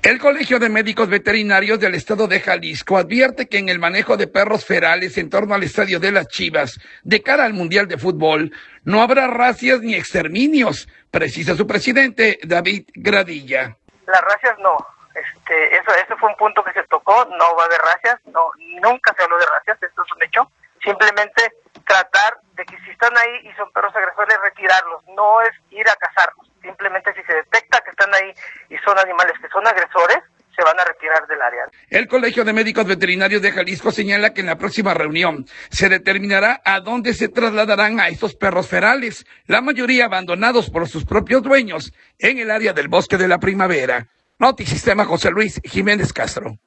El Colegio de Médicos Veterinarios del Estado de Jalisco advierte que en el manejo de perros ferales en torno al estadio de las Chivas, de cara al Mundial de Fútbol, no habrá racias ni exterminios, precisa su presidente, David Gradilla. Las racias no, eso fue un punto que se tocó, no va a haber racias, no, nunca se habló de racias, esto es un hecho. Simplemente tratar de que si están ahí y son perros agresores, retirarlos, no es ir a cazarlos. Simplemente si se detecta que están ahí y son animales que son agresores, se van a retirar del área. El Colegio de Médicos Veterinarios de Jalisco señala que en la próxima reunión se determinará a dónde se trasladarán a estos perros ferales, la mayoría abandonados por sus propios dueños en el área del Bosque de la Primavera. Notisistema José Luis Jiménez Castro.